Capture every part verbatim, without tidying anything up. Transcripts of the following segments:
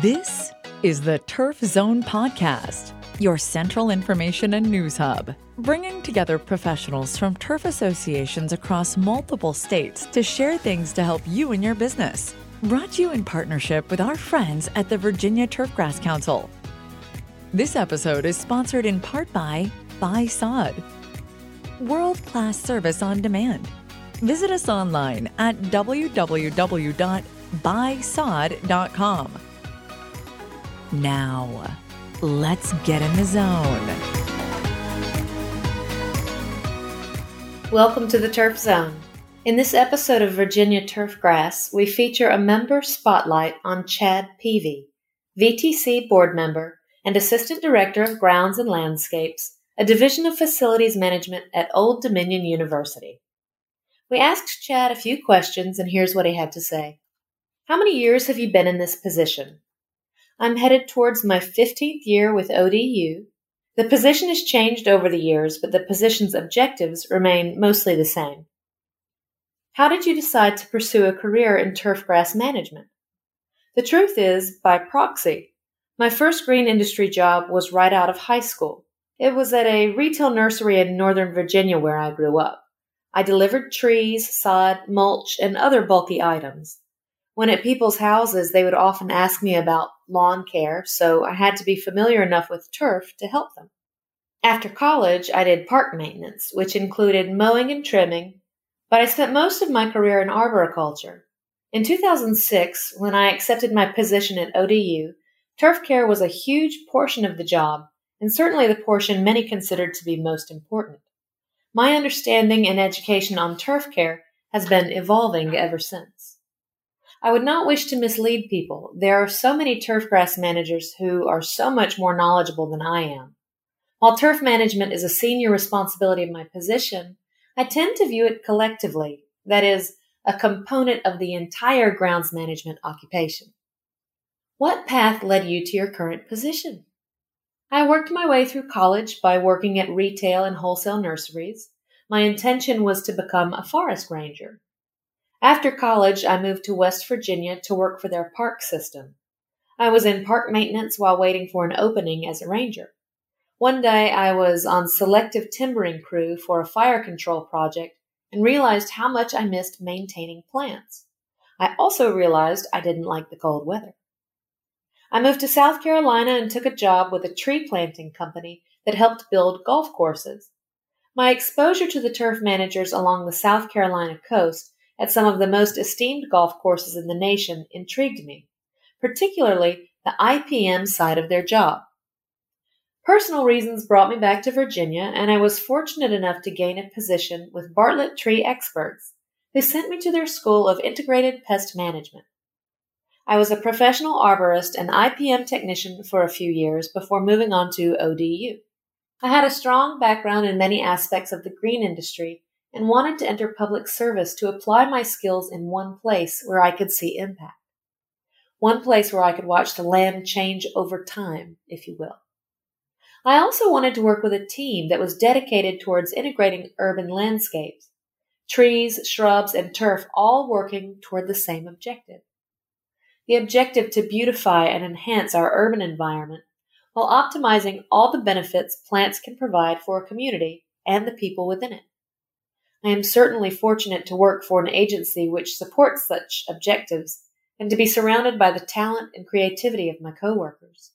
This is the Turf Zone Podcast, your central information and news hub, bringing together professionals from turf associations across multiple states to share things to help you in your business. Brought to you in partnership with our friends at the Virginia Turfgrass Council. This episode is sponsored in part by Buy Sod, world-class service on demand. Visit us online at w w w dot buy sod dot com. Now, let's get in the zone. Welcome to the Turf Zone. In this episode of Virginia Turfgrass, we feature a member spotlight on Chad Peavy, V T C board member and Assistant Director of Grounds and Landscapes, a division of facilities management at Old Dominion University. We asked Chad a few questions, and here's what he had to say. How many years have you been in this position? I'm headed towards my fifteenth year with O D U. The position has changed over the years, but the position's objectives remain mostly the same. How did you decide to pursue a career in turfgrass management? The truth is, by proxy. My first green industry job was right out of high school. It was at a retail nursery in Northern Virginia where I grew up. I delivered trees, sod, mulch, and other bulky items. When at people's houses, they would often ask me about lawn care, so I had to be familiar enough with turf to help them. After college, I did park maintenance, which included mowing and trimming, but I spent most of my career in arboriculture. In two thousand six, when I accepted my position at O D U, turf care was a huge portion of the job, and certainly the portion many considered to be most important. My understanding and education on turf care has been evolving ever since. I would not wish to mislead people. There are so many turfgrass managers who are so much more knowledgeable than I am. While turf management is a senior responsibility of my position, I tend to view it collectively, that is, a component of the entire grounds management occupation. What path led you to your current position? I worked my way through college by working at retail and wholesale nurseries. My intention was to become a forest ranger. After college, I moved to West Virginia to work for their park system. I was in park maintenance while waiting for an opening as a ranger. One day, I was on selective timbering crew for a fire control project and realized how much I missed maintaining plants. I also realized I didn't like the cold weather. I moved to South Carolina and took a job with a tree planting company that helped build golf courses. My exposure to the turf managers along the South Carolina coast at some of the most esteemed golf courses in the nation intrigued me, particularly the I P M side of their job. Personal reasons brought me back to Virginia, and I was fortunate enough to gain a position with Bartlett Tree Experts, who sent me to their School of Integrated Pest Management. I was a professional arborist and I P M technician for a few years before moving on to O D U. I had a strong background in many aspects of the green industry and wanted to enter public service to apply my skills in one place where I could see impact. One place where I could watch the land change over time, if you will. I also wanted to work with a team that was dedicated towards integrating urban landscapes, trees, shrubs, and turf all working toward the same objective. The objective to beautify and enhance our urban environment while optimizing all the benefits plants can provide for a community and the people within it. I am certainly fortunate to work for an agency which supports such objectives and to be surrounded by the talent and creativity of my coworkers.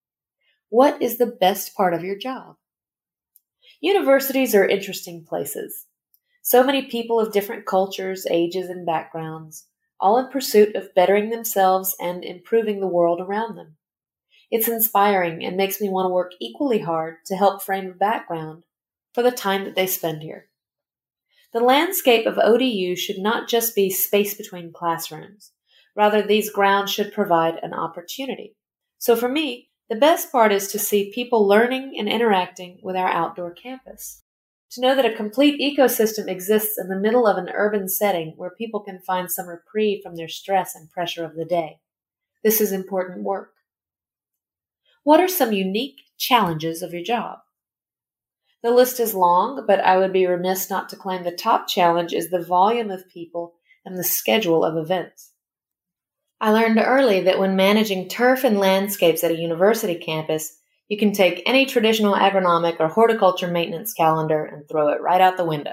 What is the best part of your job? Universities are interesting places. So many people of different cultures, ages, and backgrounds, all in pursuit of bettering themselves and improving the world around them. It's inspiring and makes me want to work equally hard to help frame a background for the time that they spend here. The landscape of O D U should not just be space between classrooms. Rather, these grounds should provide an opportunity. So for me, the best part is to see people learning and interacting with our outdoor campus. To know that a complete ecosystem exists in the middle of an urban setting where people can find some reprieve from their stress and pressure of the day. This is important work. What are some unique challenges of your job? The list is long, but I would be remiss not to claim the top challenge is the volume of people and the schedule of events. I learned early that when managing turf and landscapes at a university campus, you can take any traditional agronomic or horticulture maintenance calendar and throw it right out the window.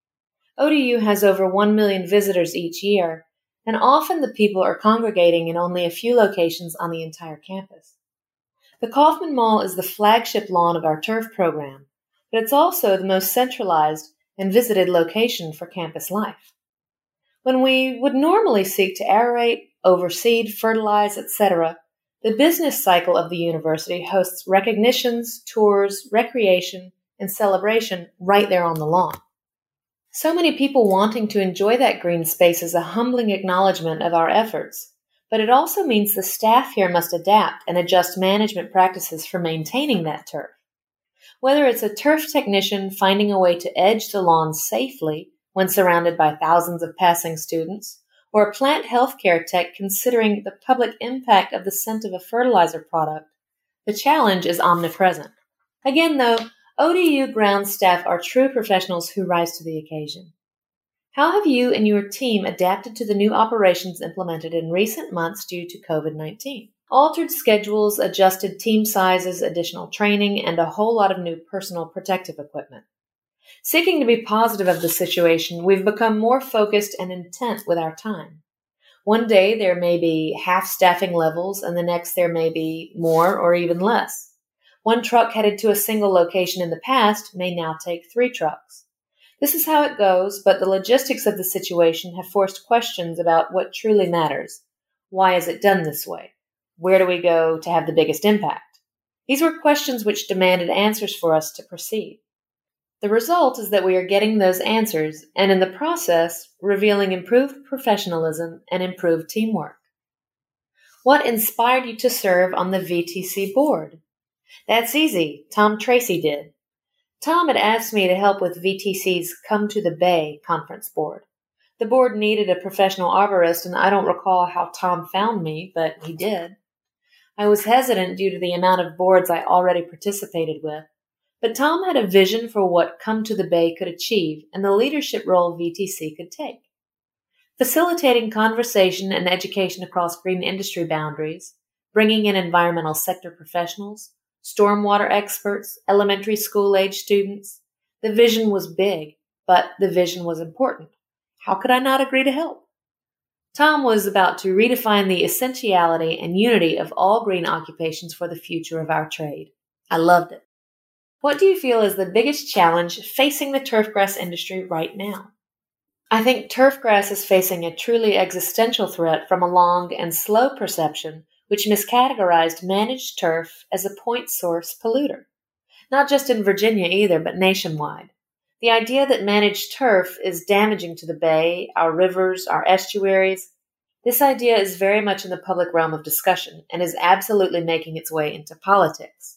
O D U has over one million visitors each year, and often the people are congregating in only a few locations on the entire campus. The Kaufman Mall is the flagship lawn of our turf program, but it's also the most centralized and visited location for campus life. When we would normally seek to aerate, overseed, fertilize, et cetera, the business cycle of the university hosts recognitions, tours, recreation, and celebration right there on the lawn. So many people wanting to enjoy that green space is a humbling acknowledgement of our efforts, but it also means the staff here must adapt and adjust management practices for maintaining that turf. Whether it's a turf technician finding a way to edge the lawn safely when surrounded by thousands of passing students, or a plant healthcare tech considering the public impact of the scent of a fertilizer product, the challenge is omnipresent. Again, though, O D U ground staff are true professionals who rise to the occasion. How have you and your team adapted to the new operations implemented in recent months due to covid nineteen? Altered schedules, adjusted team sizes, additional training, and a whole lot of new personal protective equipment. Seeking to be positive of the situation, we've become more focused and intent with our time. One day there may be half staffing levels, and the next there may be more or even less. One truck headed to a single location in the past may now take three trucks. This is how it goes, but the logistics of the situation have forced questions about what truly matters. Why is it done this way? Where do we go to have the biggest impact? These were questions which demanded answers for us to proceed. The result is that we are getting those answers, and in the process, revealing improved professionalism and improved teamwork. What inspired you to serve on the V T C board? That's easy. Tom Tracy did. Tom had asked me to help with V T C's Come to the Bay conference board. The board needed a professional arborist, and I don't recall how Tom found me, but he did. I was hesitant due to the amount of boards I already participated with. But Tom had a vision for what Come to the Bay could achieve and the leadership role V T C could take. Facilitating conversation and education across green industry boundaries, bringing in environmental sector professionals, stormwater experts, elementary school-age students. The vision was big, but the vision was important. How could I not agree to help? Tom was about to redefine the essentiality and unity of all green occupations for the future of our trade. I loved it. What do you feel is the biggest challenge facing the turfgrass industry right now? I think turfgrass is facing a truly existential threat from a long and slow perception which miscategorized managed turf as a point source polluter. Not just in Virginia either, but nationwide. The idea that managed turf is damaging to the bay, our rivers, our estuaries, this idea is very much in the public realm of discussion and is absolutely making its way into politics.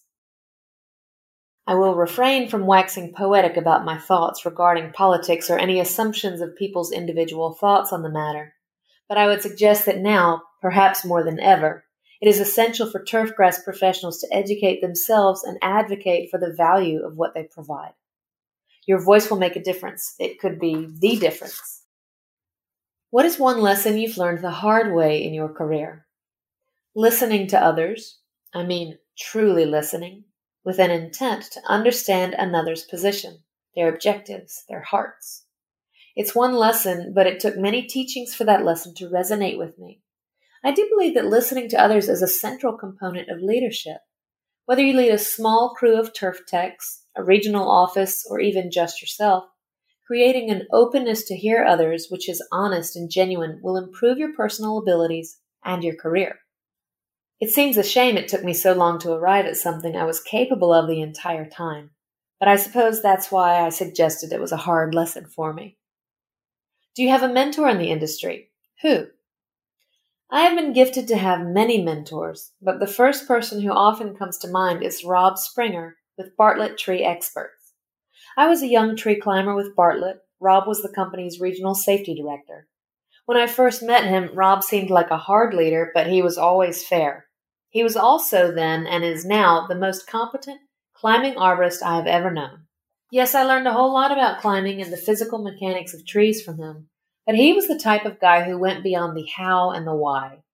I will refrain from waxing poetic about my thoughts regarding politics or any assumptions of people's individual thoughts on the matter, but I would suggest that now, perhaps more than ever, it is essential for turfgrass professionals to educate themselves and advocate for the value of what they provide. Your voice will make a difference. It could be the difference. What is one lesson you've learned the hard way in your career? Listening to others, I mean truly listening, with an intent to understand another's position, their objectives, their hearts. It's one lesson, but it took many teachings for that lesson to resonate with me. I do believe that listening to others is a central component of leadership. Whether you lead a small crew of turf techs, a regional office, or even just yourself, creating an openness to hear others which is honest and genuine will improve your personal abilities and your career. It seems a shame it took me so long to arrive at something I was capable of the entire time, but I suppose that's why I suggested it was a hard lesson for me. Do you have a mentor in the industry? Who? I have been gifted to have many mentors, but the first person who often comes to mind is Rob Springer with Bartlett Tree Experts. I was a young tree climber with Bartlett. Rob was the company's regional safety director. When I first met him, Rob seemed like a hard leader, but he was always fair. He was also then, and is now, the most competent climbing arborist I have ever known. Yes, I learned a whole lot about climbing and the physical mechanics of trees from him, but he was the type of guy who went beyond the how and the why.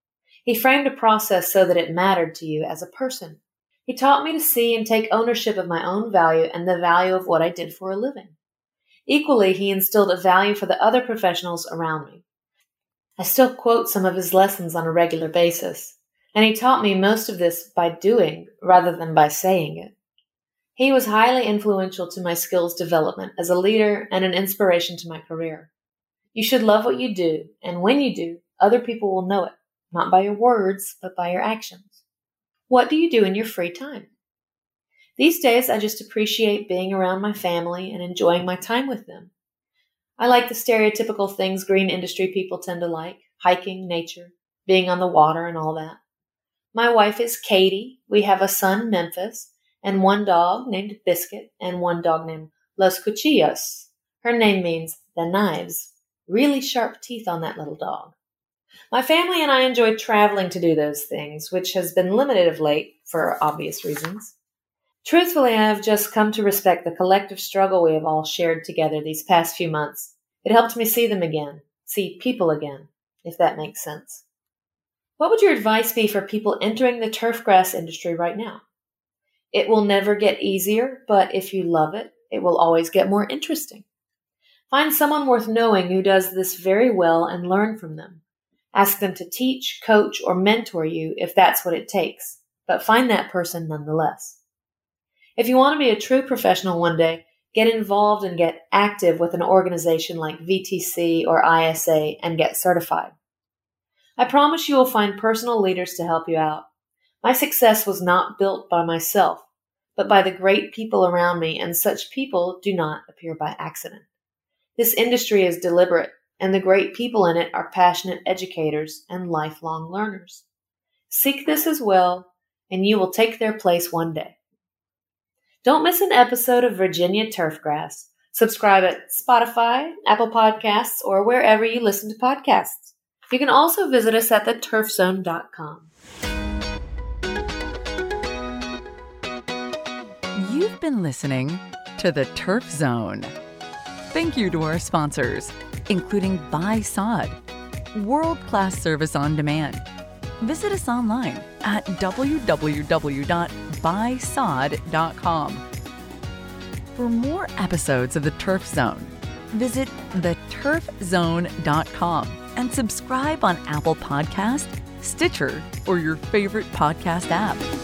He framed a process so that it mattered to you as a person. He taught me to see and take ownership of my own value and the value of what I did for a living. Equally, he instilled a value for the other professionals around me. I still quote some of his lessons on a regular basis, and he taught me most of this by doing rather than by saying it. He was highly influential to my skills development as a leader and an inspiration to my career. You should love what you do, and when you do, other people will know it, not by your words, but by your actions. What do you do in your free time? These days, I just appreciate being around my family and enjoying my time with them. I like the stereotypical things green industry people tend to like, hiking, nature, being on the water, and all that. My wife is Katie. We have a son, Memphis, and one dog named Biscuit, and one dog named Los Cuchillos. Her name means the knives. Really sharp teeth on that little dog. My family and I enjoy traveling to do those things, which has been limited of late for obvious reasons. Truthfully, I have just come to respect the collective struggle we have all shared together these past few months. It helped me see them again, see people again, if that makes sense. What would your advice be for people entering the turfgrass industry right now? It will never get easier, but if you love it, it will always get more interesting. Find someone worth knowing who does this very well and learn from them. Ask them to teach, coach, or mentor you if that's what it takes, but find that person nonetheless. If you want to be a true professional one day, get involved and get active with an organization like V T C or I S A and get certified. I promise you will find personal leaders to help you out. My success was not built by myself, but by the great people around me, and such people do not appear by accident. This industry is deliberate, and the great people in it are passionate educators and lifelong learners. Seek this as well, and you will take their place one day. Don't miss an episode of Virginia Turfgrass. Subscribe at Spotify, Apple Podcasts, or wherever you listen to podcasts. You can also visit us at the turf zone dot com. You've been listening to The Turf Zone. Thank you to our sponsors, including Buy Sod, world-class service on demand. Visit us online at w w w dot buy sod dot com. For more episodes of The Turf Zone, visit the turf zone dot com and subscribe on Apple Podcasts, Stitcher, or your favorite podcast app.